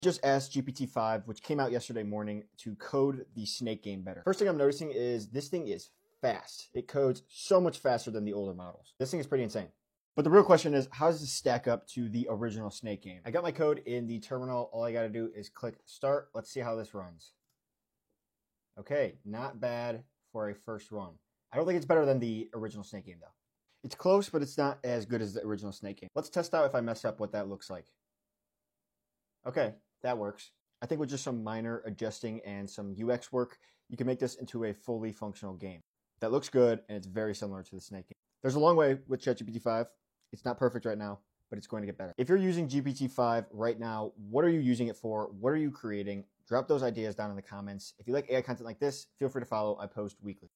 Just asked GPT-5, which came out yesterday morning, to code the Snake game better. First thing I'm noticing is this thing is fast. It codes so much faster than the older models. This thing is pretty insane. But the real question is, how does this stack up to the original Snake game? I got my code in the terminal. All I got to do is click start. Let's see how this runs. Okay, not bad for a first run. I don't think it's better than the original Snake game, though. It's close, but it's not as good as the original Snake game. Let's test out if I mess up what that looks like. Okay, that works. I think with just some minor adjusting and some UX work, you can make this into a fully functional game. That looks good, and it's very similar to the Snake game. There's a long way with ChatGPT-5. It's not perfect right now, but it's going to get better. If you're using GPT-5 right now, what are you using it for? What are you creating? Drop those ideas down in the comments. If you like AI content like this, feel free to follow. I post weekly.